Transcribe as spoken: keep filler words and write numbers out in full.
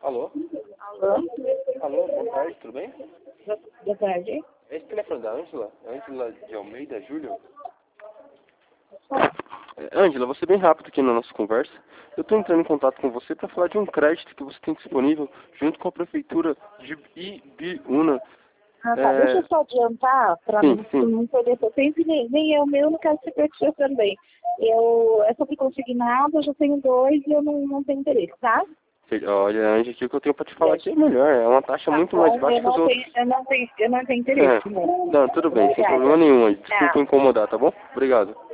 Alô? Alô? Alô, boa tarde, tudo bem? Boa tarde. Esse telefone da Ângela? Ângela de Almeida, Júlio? É, Ângela, vou ser bem rápido aqui na nossa conversa. Eu estou entrando em contato com você para falar de um crédito que você tem disponível junto com a prefeitura de Ibiúna. Ah, tá. É... Deixa eu só adiantar, para Sim, não, sim. não perder seu tempo, e nem, nem eu meu, não quero ser perfil também. Eu, é sobre consignado, eu já tenho dois e eu não, não tenho interesse, tá? Olha, Ângela, aqui o que eu tenho para te falar aqui é melhor. É uma taxa Tá muito bom, mais baixa eu que os não outros. tenho, eu não tenho, eu não tenho É. interesse, não. Não, tudo bem, sem Obrigada. problema nenhum. Desculpa Tchau. incomodar, tá bom? Obrigado.